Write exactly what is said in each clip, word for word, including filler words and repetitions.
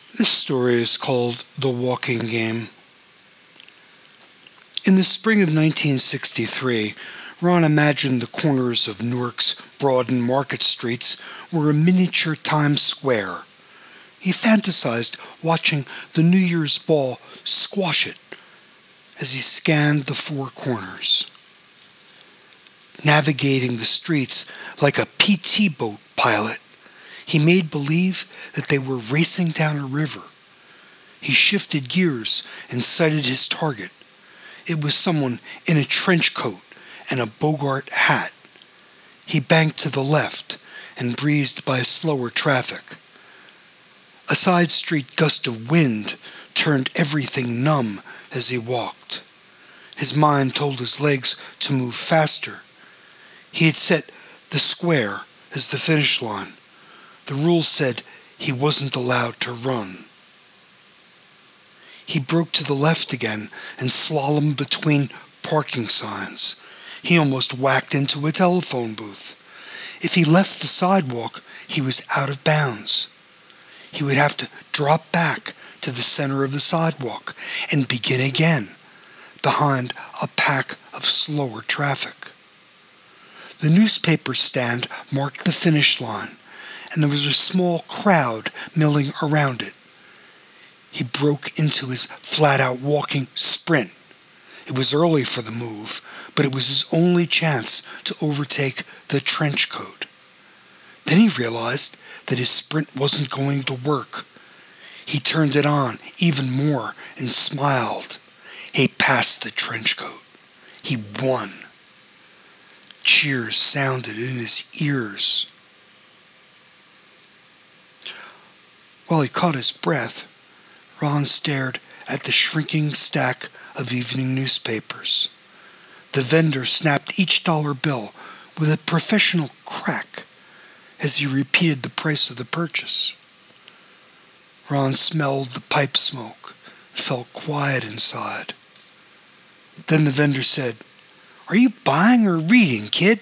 This story is called The Walking Game. In the spring of nineteen sixty-three, Ron imagined the corners of Newark's Broad and Market streets were a miniature Times Square. He fantasized watching the New Year's ball squash it as he scanned the four corners. Navigating the streets like a P T boat pilot, he made believe that they were racing down a river. He shifted gears and sighted his target. It was someone in a trench coat and a Bogart hat. He banked to the left and breezed by slower traffic. A side street gust of wind turned everything numb as he walked. His mind told his legs to move faster. He had set the square as the finish line. The rules said he wasn't allowed to run. He broke to the left again and slalomed between parking signs. He almost whacked into a telephone booth. If he left the sidewalk, he was out of bounds. He would have to drop back to the center of the sidewalk and begin again, behind a pack of slower traffic. The newspaper stand marked the finish line, and there was a small crowd milling around it. He broke into his flat-out walking sprint. It was early for the move, but it was his only chance to overtake the trench coat. Then he realized that his sprint wasn't going to work. He turned it on even more and smiled. He passed the trench coat. He won. Cheers sounded in his ears. While he caught his breath, Ron stared at the shrinking stack of evening newspapers. The vendor snapped each dollar bill with a professional crack as he repeated the price of the purchase. Ron smelled the pipe smoke and felt quiet inside. Then the vendor said, "Are you buying or reading, kid?"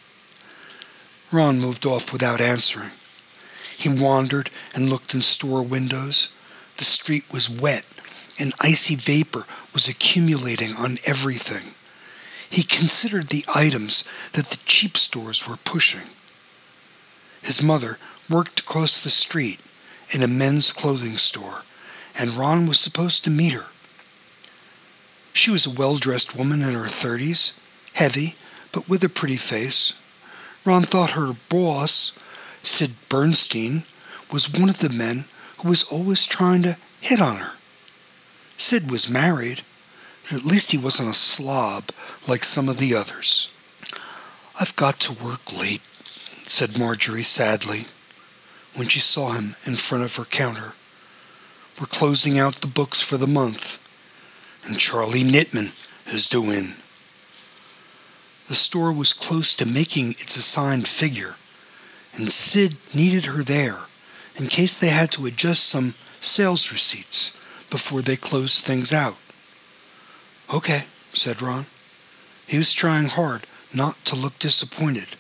Ron moved off without answering. He wandered and looked in store windows. The street was wet, and icy vapor was accumulating on everything. He considered the items that the cheap stores were pushing. His mother worked across the street in a men's clothing store, and Ron was supposed to meet her. She was a well-dressed woman in her thirties, heavy, but with a pretty face. Ron thought her boss, Sid Bernstein, was one of the men who was always trying to hit on her. Sid was married, but at least he wasn't a slob like some of the others. "I've got to work late," said Marjorie sadly, when she saw him in front of her counter. "We're closing out the books for the month, and Charlie Nittman is due in." The store was close to making its assigned figure, and Sid needed her there in case they had to adjust some sales receipts before they closed things out. "Okay," said Ron. He was trying hard not to look disappointed.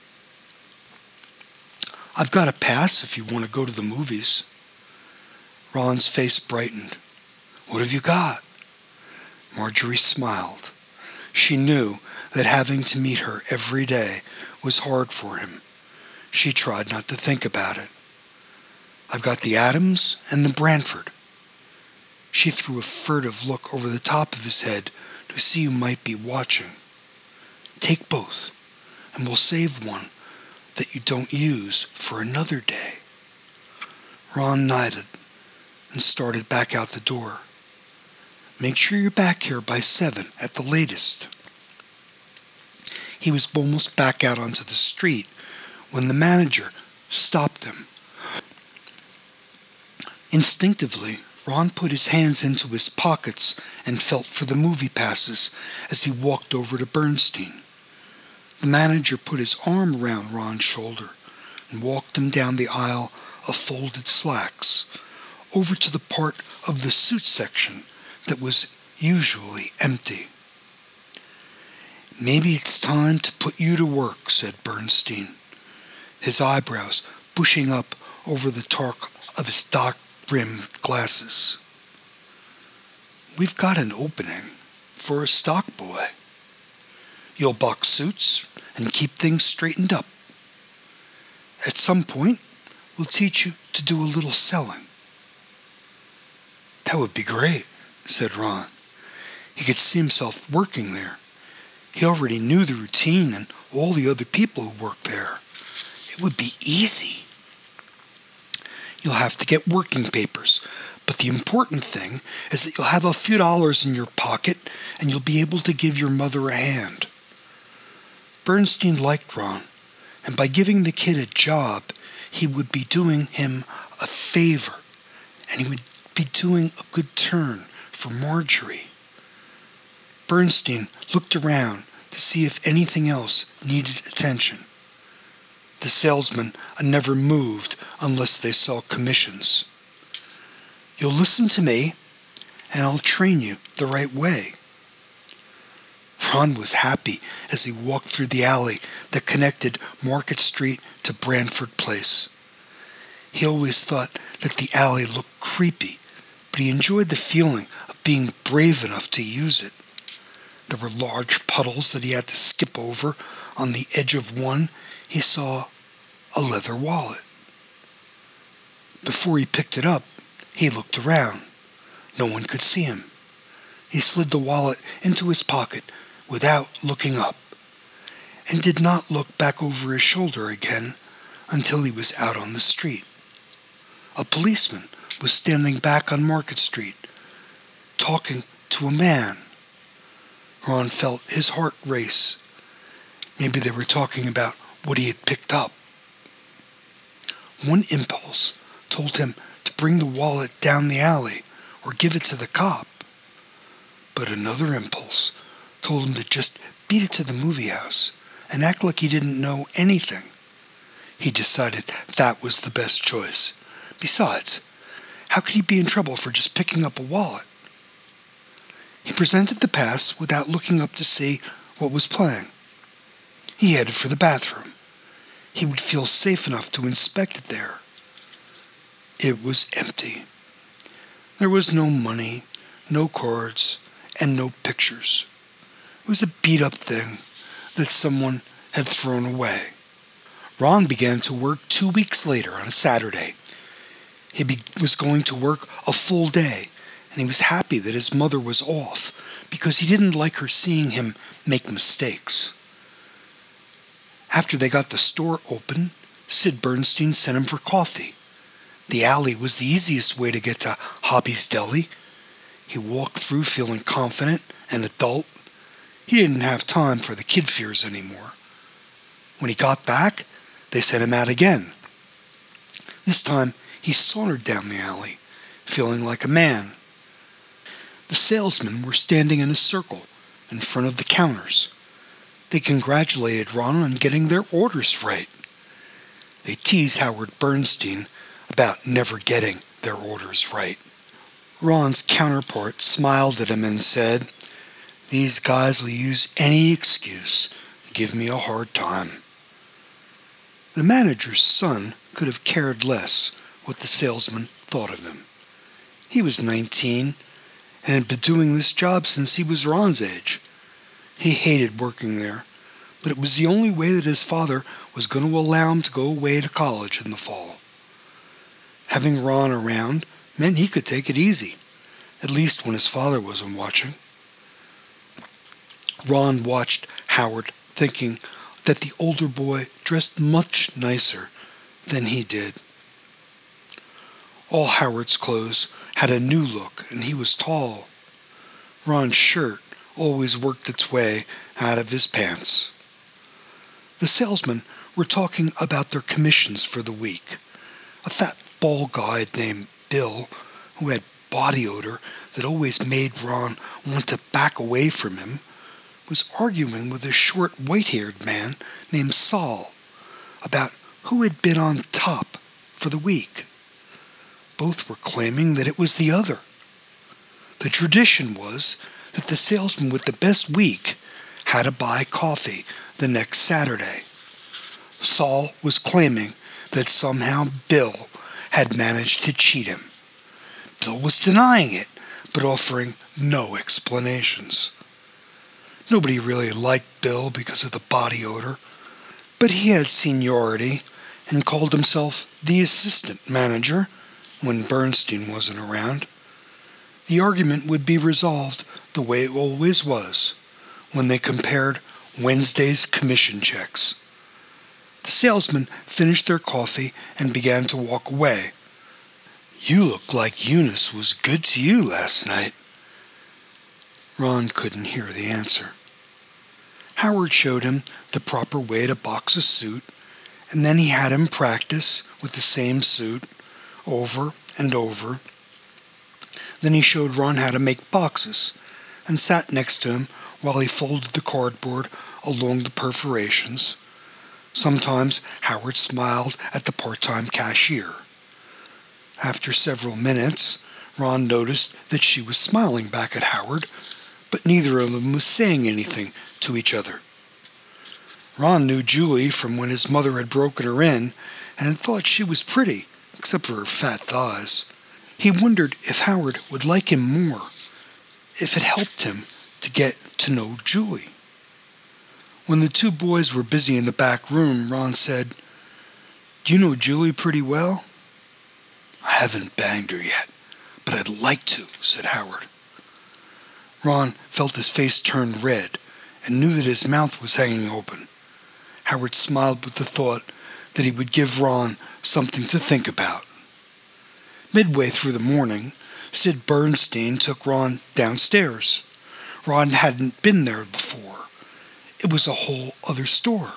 "I've got a pass if you want to go to the movies." Ron's face brightened. "What have you got?" Marjorie smiled. She knew that having to meet her every day was hard for him. She tried not to think about it. "I've got the Adams and the Branford." She threw a furtive look over the top of his head to see who might be watching. "Take both, and we'll save one that you don't use for another day." Ron nodded and started back out the door. "Make sure you're back here by seven at the latest." He was almost back out onto the street when the manager stopped him. Instinctively, Ron put his hands into his pockets and felt for the movie passes as he walked over to Bernstein. The manager put his arm around Ron's shoulder and walked him down the aisle of folded slacks, over to the part of the suit section that was usually empty. "Maybe it's time to put you to work," said Bernstein, his eyebrows bushing up over the torque of his dark rimmed glasses. "We've got an opening for a stock boy. You'll box suits and keep things straightened up. At some point, we'll teach you to do a little selling." "That would be great," said Ron. He could see himself working there. He already knew the routine and all the other people who worked there. It would be easy. "You'll have to get working papers, but the important thing is that you'll have a few dollars in your pocket and you'll be able to give your mother a hand." Bernstein liked Ron, and by giving the kid a job, he would be doing him a favor, and he would be doing a good turn for Marjorie. Bernstein looked around to see if anything else needed attention. The salesmen never moved unless they saw commissions. "You'll listen to me, and I'll train you the right way." Ron was happy as he walked through the alley that connected Market Street to Branford Place. He always thought that the alley looked creepy, but he enjoyed the feeling of being brave enough to use it. There were large puddles that he had to skip over. On the edge of one, he saw a leather wallet. Before he picked it up, he looked around. No one could see him. He slid the wallet into his pocket without looking up, and did not look back over his shoulder again until he was out on the street. A policeman was standing back on Market Street, talking to a man. Ron felt his heart race. Maybe they were talking about what he had picked up. One impulse told him to bring the wallet down the alley or give it to the cop. But another impulse told him to just beat it to the movie house and act like he didn't know anything. He decided that was the best choice. Besides, how could he be in trouble for just picking up a wallet? He presented the pass without looking up to see what was playing. He headed for the bathroom. He would feel safe enough to inspect it there. It was empty. There was no money, no cards, and no pictures. It was a beat-up thing that someone had thrown away. Ron began to work two weeks later on a Saturday. He be- was going to work a full day, and he was happy that his mother was off because he didn't like her seeing him make mistakes. After they got the store open, Sid Bernstein sent him for coffee. The alley was the easiest way to get to Hobby's Deli. He walked through feeling confident and adult. He didn't have time for the kid fears anymore. When he got back, they sent him out again. This time, he sauntered down the alley, feeling like a man. The salesmen were standing in a circle in front of the counters. They congratulated Ron on getting their orders right. They teased Howard Bernstein about never getting their orders right. Ron's counterpart smiled at him and said, "These guys will use any excuse to give me a hard time." The manager's son could have cared less what the salesman thought of him. He was nineteen and had been doing this job since he was Ron's age. He hated working there, but it was the only way that his father was going to allow him to go away to college in the fall. Having Ron around meant he could take it easy, at least when his father wasn't watching. Ron watched Howard, thinking that the older boy dressed much nicer than he did. All Howard's clothes had a new look, and he was tall. Ron's shirt always worked its way out of his pants. The salesmen were talking about their commissions for the week. A fat, bald guy named Bill, who had body odor that always made Ron want to back away from him, was arguing with a short, white-haired man named Saul about who had been on top for the week. Both were claiming that it was the other. The tradition was that the salesman with the best week had to buy coffee the next Saturday. Saul was claiming that somehow Bill had managed to cheat him. Bill was denying it, but offering no explanations. Nobody really liked Bill because of the body odor, but he had seniority and called himself the assistant manager when Bernstein wasn't around. The argument would be resolved the way it always was, when they compared Wednesday's commission checks. The salesman finished their coffee and began to walk away. "You look like Eunice was good to you last night." Ron couldn't hear the answer. Howard showed him the proper way to box a suit, and then he had him practice with the same suit over and over. Then he showed Ron how to make boxes, and sat next to him while he folded the cardboard along the perforations. Sometimes Howard smiled at the part-time cashier. After several minutes, Ron noticed that she was smiling back at Howard, but neither of them was saying anything to each other. Ron knew Julie from when his mother had broken her in, and had thought she was pretty, except for her fat thighs. He wondered if Howard would like him more, if it helped him to get to know Julie. When the two boys were busy in the back room, Ron said, "Do you know Julie pretty well?" "I haven't banged her yet, but I'd like to," said Howard. Ron felt his face turn red and knew that his mouth was hanging open. Howard smiled with the thought that he would give Ron something to think about. Midway through the morning, Sid Bernstein took Ron downstairs. Ron hadn't been there before. It was a whole other store,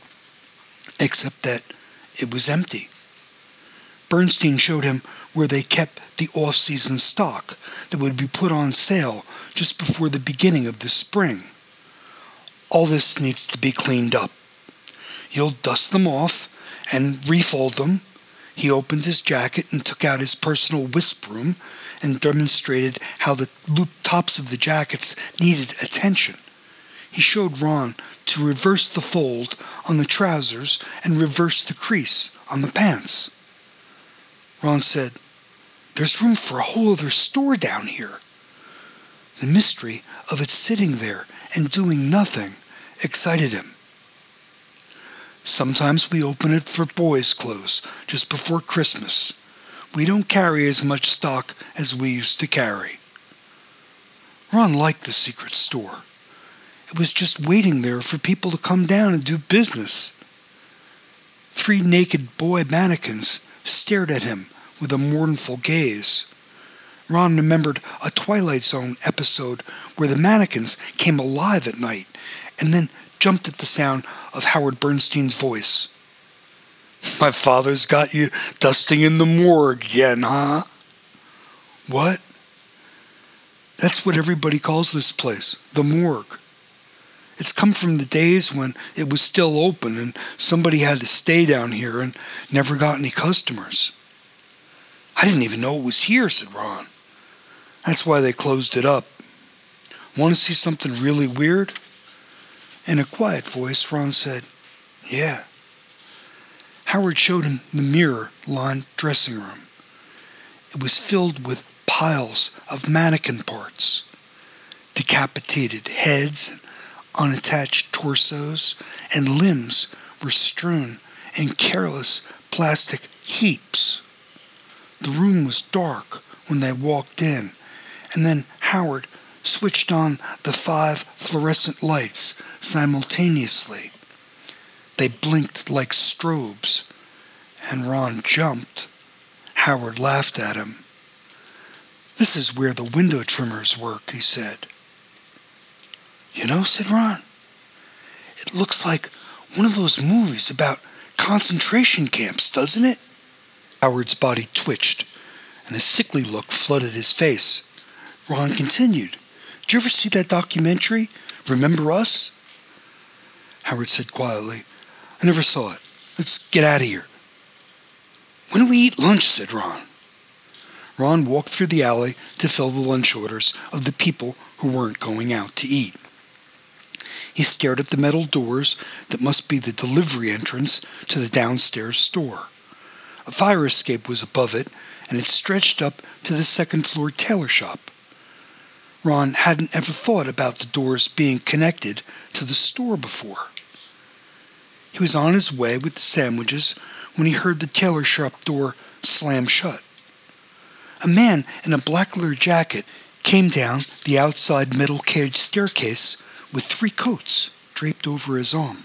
except that it was empty. Bernstein showed him where they kept the off-season stock that would be put on sale just before the beginning of the spring. "All this needs to be cleaned up. You'll dust them off and refold them." He opened his jacket and took out his personal whisk broom and demonstrated how the loop tops of the jackets needed attention. He showed Ron to reverse the fold on the trousers and reverse the crease on the pants. Ron said, "There's room for a whole other store down here." The mystery of it sitting there and doing nothing excited him. "Sometimes we open it for boys' clothes just before Christmas. We don't carry as much stock as we used to carry." Ron liked the secret store. It was just waiting there for people to come down and do business. Three naked boy mannequins stared at him with a mournful gaze. Ron remembered a Twilight Zone episode where the mannequins came alive at night and then jumped at the sound of Howard Bernstein's voice. "My father's got you dusting in the morgue again, huh?" "What?" "That's what everybody calls this place, the morgue. It's come from the days when it was still open and somebody had to stay down here and never got any customers." "I didn't even know it was here," said Ron. "That's why they closed it up. Want to see something really weird?" In a quiet voice, Ron said, "Yeah." Howard showed him the mirror-lined dressing room. It was filled with piles of mannequin parts. Decapitated heads and unattached torsos and limbs were strewn in careless plastic heaps. The room was dark when they walked in, and then Howard switched on the five fluorescent lights simultaneously. They blinked like strobes, and Ron jumped. Howard laughed at him. "This is where the window trimmers work," he said. "You know," said Ron, "it looks like one of those movies about concentration camps, doesn't it?" Howard's body twitched, and a sickly look flooded his face. Ron continued, "Did you ever see that documentary, Remember Us?" Howard said quietly, "I never saw it. Let's get out of here." "When do we eat lunch?" said Ron. Ron walked through the alley to fill the lunch orders of the people who weren't going out to eat. He stared at the metal doors that must be the delivery entrance to the downstairs store. A fire escape was above it, and it stretched up to the second-floor tailor shop. Ron hadn't ever thought about the doors being connected to the store before. He was on his way with the sandwiches when he heard the tailor shop door slam shut. A man in a black leather jacket came down the outside metal cage staircase with three coats draped over his arm.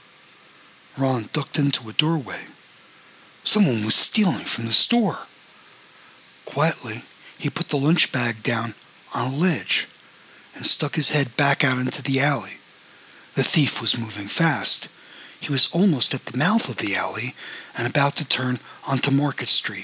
Ron ducked into a doorway. Someone was stealing from the store. Quietly, he put the lunch bag down on a ledge and stuck his head back out into the alley. The thief was moving fast. He was almost at the mouth of the alley and about to turn onto Market Street.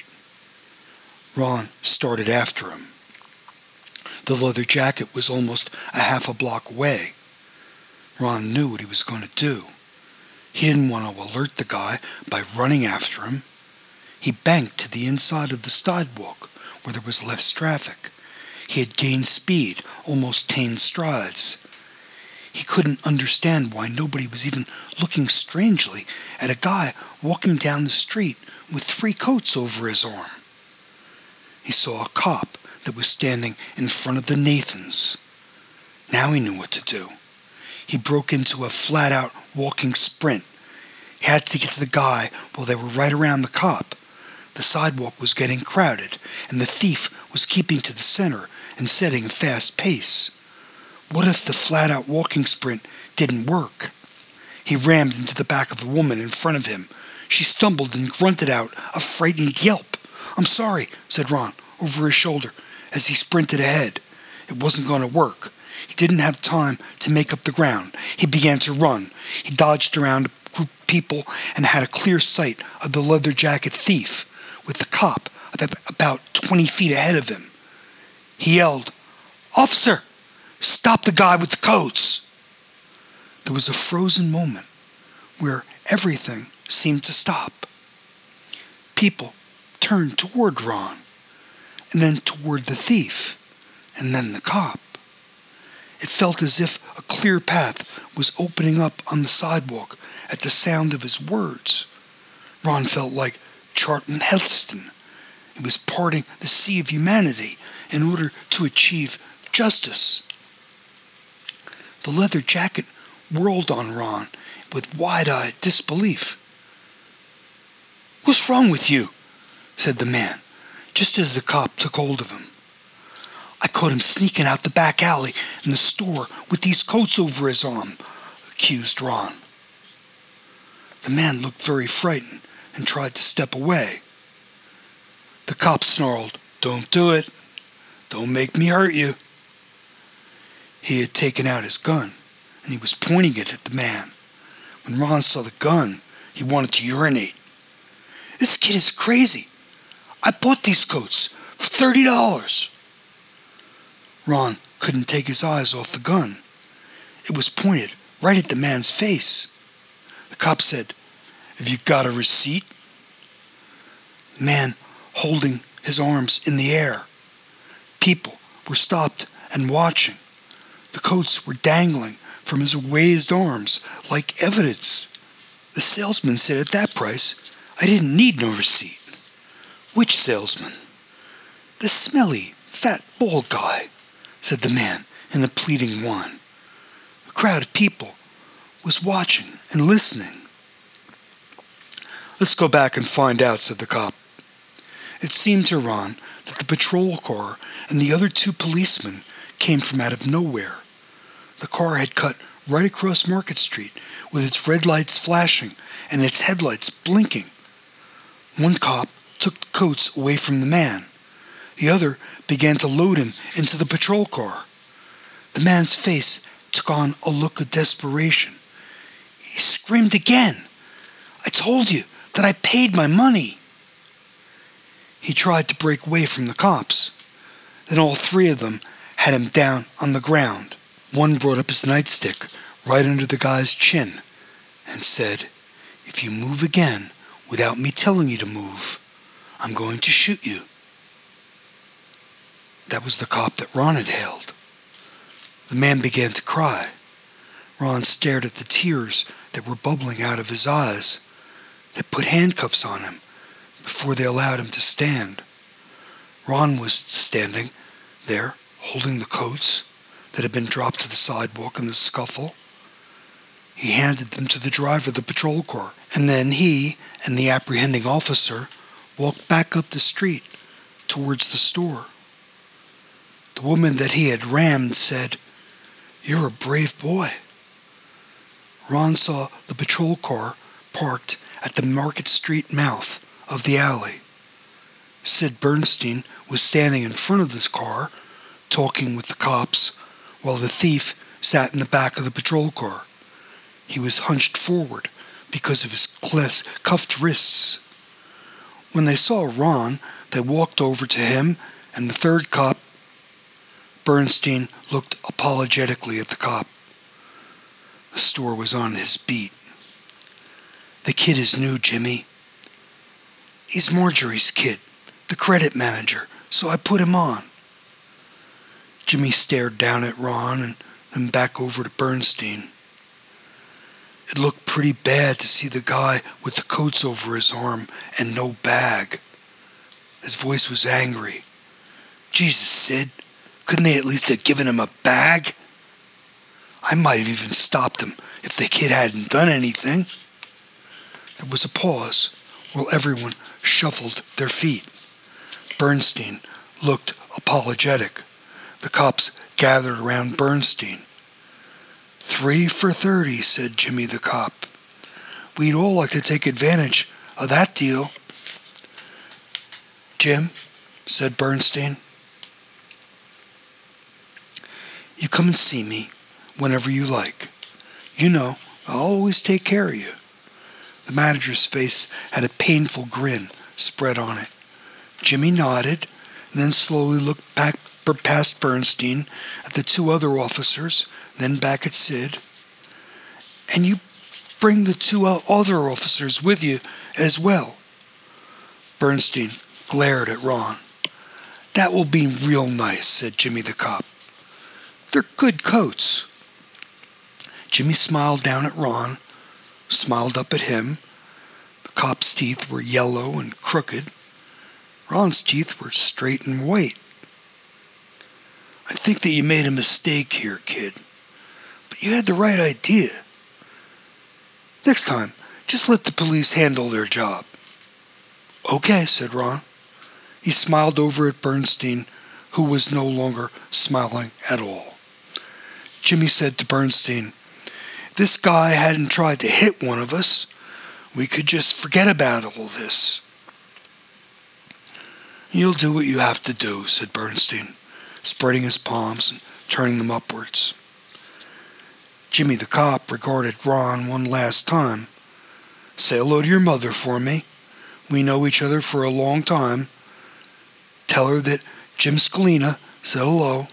Ron started after him. The leather jacket was almost a half a block away. Ron knew what he was going to do. He didn't want to alert the guy by running after him. He banked to the inside of the sidewalk where there was less traffic. He had gained speed, almost ten strides. He couldn't understand why nobody was even looking strangely at a guy walking down the street with three coats over his arm. He saw a cop that was standing in front of the Nathans. Now he knew what to do. He broke into a flat-out walking sprint. He had to get to the guy while they were right around the cop. The sidewalk was getting crowded, and the thief was keeping to the center and setting a fast pace. What if the flat-out walking sprint didn't work? He rammed into the back of the woman in front of him. She stumbled and grunted out a frightened yelp. "I'm sorry," said Ron over his shoulder as he sprinted ahead. It wasn't going to work. He didn't have time to make up the ground. He began to run. He dodged around a group of people and had a clear sight of the leather jacket thief, with the cop about twenty feet ahead of him. He yelled, "Officer, stop the guy with the coats!" There was a frozen moment where everything seemed to stop. People turned toward Ron, and then toward the thief, and then the cop. It felt as if a clear path was opening up on the sidewalk at the sound of his words. Ron felt like Charlton Heston. He was parting the sea of humanity in order to achieve justice. The leather jacket whirled on Ron with wide-eyed disbelief. "What's wrong with you?" said the man, just as the cop took hold of him. "I caught him sneaking out the back alley in the store with these coats over his arm," accused Ron. The man looked very frightened and tried to step away. The cop snarled, "Don't do it. Don't make me hurt you." He had taken out his gun, and he was pointing it at the man. When Ron saw the gun, he wanted to urinate. "This kid is crazy. I bought these coats for thirty dollars. Ron couldn't take his eyes off the gun. It was pointed right at the man's face. The cop said, "Have you got a receipt?" The man holding his arms in the air. People were stopped and watching. The coats were dangling from his raised arms like evidence. The salesman said at that price, I didn't need no receipt. "Which salesman?" "The smelly, fat, bald guy," said the man in the pleading whine. A crowd of people was watching and listening. "Let's go back and find out," said the cop. It seemed to Ron that the patrol car and the other two policemen came from out of nowhere. The car had cut right across Market Street with its red lights flashing and its headlights blinking. One cop took the coats away from the man. The other began to load him into the patrol car. The man's face took on a look of desperation. He screamed again, "I told you that I paid my money." He tried to break away from the cops. Then all three of them had him down on the ground. One brought up his nightstick right under the guy's chin and said, "If you move again without me telling you to move, I'm going to shoot you." That was the cop that Ron had hailed. The man began to cry. Ron stared at the tears that were bubbling out of his eyes. They put handcuffs on him before they allowed him to stand. Ron was standing there, holding the coats that had been dropped to the sidewalk in the scuffle. He handed them to the driver of the patrol car, and then he and the apprehending officer walked back up the street towards the store. The woman that he had rammed said, "You're a brave boy." Ron saw the patrol car parked at the Market Street mouth of the alley. Sid Bernstein was standing in front of this car, talking with the cops, while the thief sat in the back of the patrol car. He was hunched forward because of his cuffed wrists. When they saw Ron, they walked over to him, and the third cop, Bernstein, looked apologetically at the cop. The store was on his beat. "The kid is new, Jimmy. He's Marjorie's kid, the credit manager, so I put him on." Jimmy stared down at Ron and then back over to Bernstein. It looked pretty bad to see the guy with the coats over his arm and no bag. His voice was angry. "Jesus, Sid, couldn't they at least have given him a bag? I might have even stopped him if the kid hadn't done anything." There was a pause while everyone shuffled their feet. Bernstein looked apologetic. The cops gathered around Bernstein. "Three for thirty, said Jimmy the cop. "We'd all like to take advantage of that deal." "Jim," said Bernstein, "you come and see me whenever you like. You know, I'll always take care of you." The manager's face had a painful grin spread on it. Jimmy nodded and then slowly looked back past Bernstein at the two other officers, then back at Sid. "And you bring the two other officers with you as well." Bernstein glared at Ron. "That will be real nice," said Jimmy the cop. "They're good coats." Jimmy smiled down at Ron, smiled up at him. The cop's teeth were yellow and crooked. Ron's teeth were straight and white. "I think that you made a mistake here, kid. But you had the right idea. Next time, just let the police handle their job." "Okay," said Ron. He smiled over at Bernstein, who was no longer smiling at all. Jimmy said to Bernstein, "If this guy hadn't tried to hit one of us, we could just forget about all this." "You'll do what you have to do," said Bernstein, spreading his palms and turning them upwards. Jimmy the cop regarded Ron one last time. "Say hello to your mother for me. We know each other for a long time. Tell her that Jim Scalina said hello."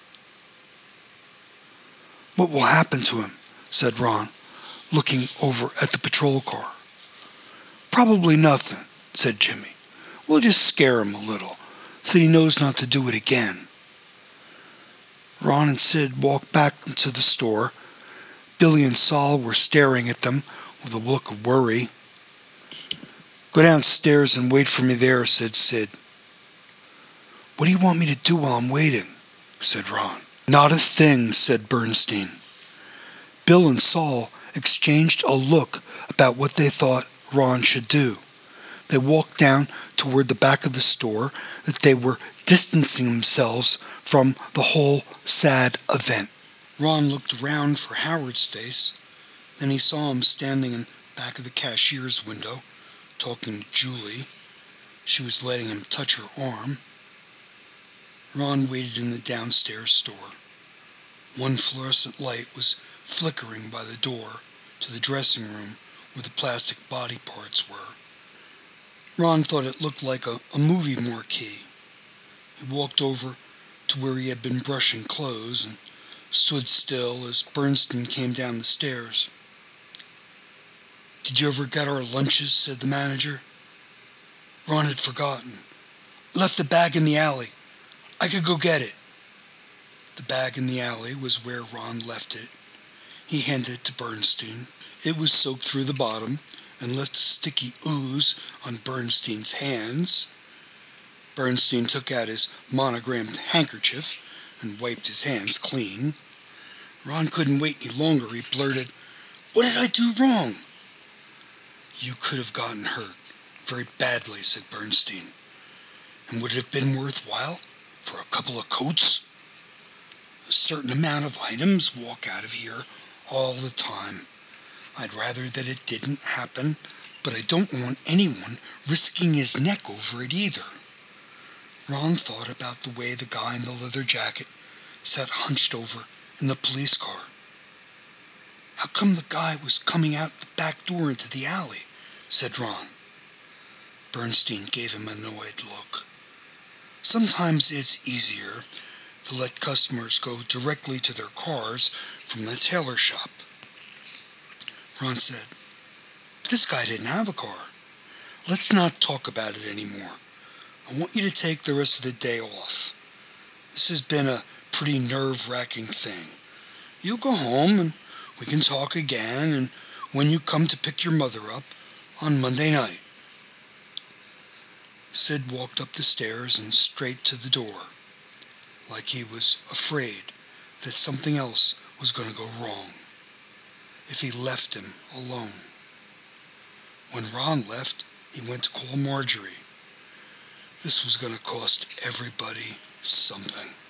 "What will happen to him?" said Ron, looking over at the patrol car. "Probably nothing," said Jimmy. "We'll just scare him a little, so he knows not to do it again." Ron and Sid walked back into the store. Billy and Sol were staring at them with a look of worry. "Go downstairs and wait for me there," said Sid. "What do you want me to do while I'm waiting?" said Ron. "Not a thing," said Bernstein. Bill and Sol exchanged a look about what they thought Ron should do. They walked down toward the back of the store, that they were distancing themselves from the whole sad event. Ron looked around for Howard's face. Then he saw him standing in back of the cashier's window, talking to Julie. She was letting him touch her arm. Ron waited in the downstairs store. One fluorescent light was flickering by the door to the dressing room where the plastic body parts were. Ron thought it looked like a, a movie marquee. He walked over to where he had been brushing clothes and stood still as Bernstein came down the stairs. "Did you ever get our lunches?" said the manager. Ron had forgotten. "Left the bag in the alley. I could go get it." The bag in the alley was where Ron left it. He handed it to Bernstein. It was soaked through the bottom and left a sticky ooze on Bernstein's hands. Bernstein took out his monogrammed handkerchief and wiped his hands clean. Ron couldn't wait any longer. He blurted, "What did I do wrong?" "You could have gotten hurt very badly," said Bernstein. "And would it have been worthwhile for a couple of coats? A certain amount of items walk out of here all the time. I'd rather that it didn't happen, but I don't want anyone risking his neck over it either." Ron thought about the way the guy in the leather jacket sat hunched over in the police car. "How come the guy was coming out the back door into the alley?" said Ron. Bernstein gave him an annoyed look. "Sometimes it's easier to let customers go directly to their cars from the tailor shop." Ron said, "But this guy didn't have a car. Let's not talk about it anymore. I want you to take the rest of the day off. This has been a pretty nerve-wracking thing. You'll go home and we can talk again, and when you come to pick your mother up on Monday night." Sid walked up the stairs and straight to the door, like he was afraid that something else was going to go wrong if he left him alone. When Ron left, he went to call Marjorie. This was going to cost everybody something.